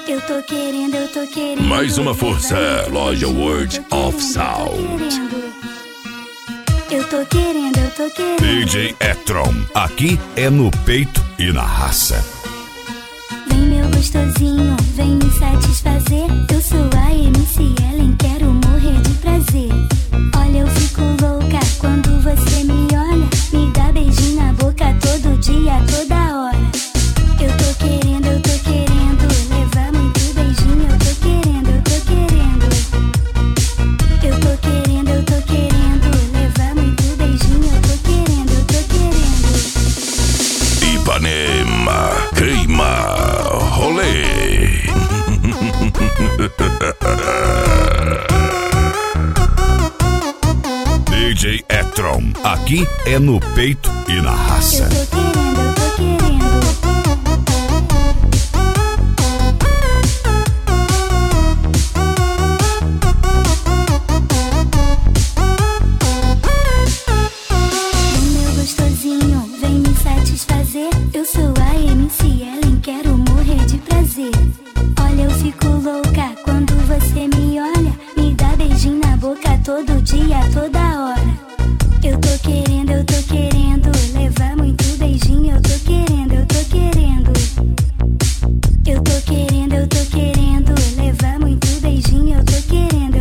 Eu tô querendo. Mais uma força, loja World of Sound. Eu tô querendo. DJ E-Tron, aqui é no peito e na raça. Vem meu gostosinho, vem me satisfazer. Eu sou a MC Ellen, quero morrer de prazer. Olha, eu fico louca quando você me olha. Me dá beijinho na boca todo dia, toda hora. Eu tô querendo levar muito beijinho. Eu tô querendo. Eu tô querendo levar muito beijinho. Eu tô querendo. Ipanema, crema, rolê. DJ E-Tron, aqui é no peito e na raça. Eu tô querendo. Eu sou a MC Ellen, quero morrer de prazer. Olha, eu fico louca quando você me olha. Me dá beijinho na boca todo dia, toda hora. Eu tô querendo levar muito beijinho. Eu tô querendo. Eu tô querendo levar muito beijinho. Eu tô querendo.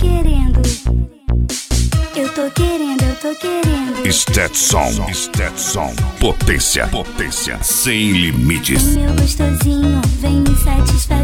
Eu tô querendo. Stetson, potência sem limites. Vem meu gostosinho, vem me satisfazer.